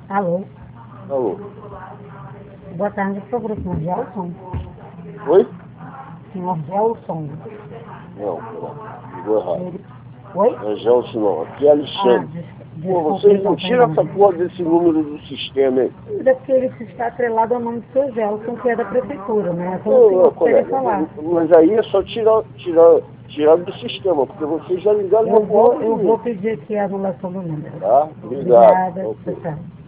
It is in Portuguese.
Alô? Alô? Boa tarde, por favor, senhor Gelson. Oi? Senhor Gelson. Não, ligou errado. Oi? Não é Gelson não, aqui é Alexandre. Pô, Desculpa, vocês não então, tiram essa perdão. porra desse número do sistema aí. É porque ele está atrelado ao nome do seu Gelson, que é da prefeitura, né? Como o Não, senhor poderia colega, falar? mas aí é só tirar do sistema, porque vocês já ligaram uma porra Eu vou minha. pedir aqui a anulação do número. Tá? Obrigado. Obrigada. Ok. Tchau, tchau.